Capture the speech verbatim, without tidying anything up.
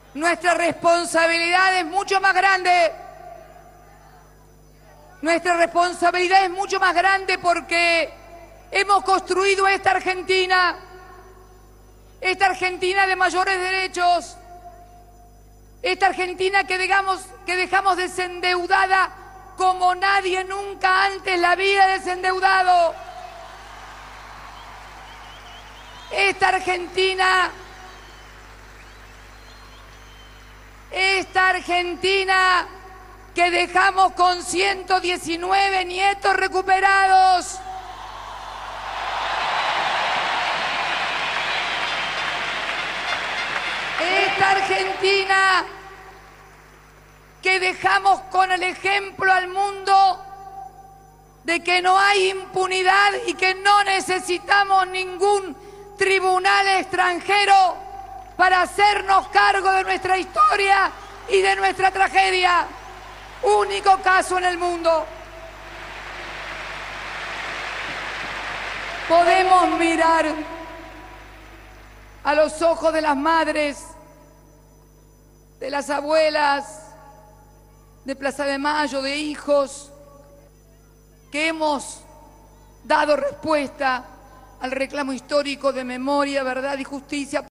Nuestra responsabilidad es mucho más grande. Nuestra responsabilidad es mucho más grande porque hemos construido esta Argentina, esta Argentina de mayores derechos, esta Argentina que, digamos, que dejamos desendeudada como nadie nunca antes la había desendeudado. Esta Argentina, esta Argentina que dejamos con ciento diecinueve nietos recuperados. Esta Argentina que dejamos con el ejemplo al mundo de que no hay impunidad y que no necesitamos ningún tribunal extranjero para hacernos cargo de nuestra historia y de nuestra tragedia. Único caso en el mundo. Podemos mirar a los ojos de las madres, de las abuelas, de Plaza de Mayo, de hijos, que hemos dado respuesta al reclamo histórico de memoria, verdad y justicia.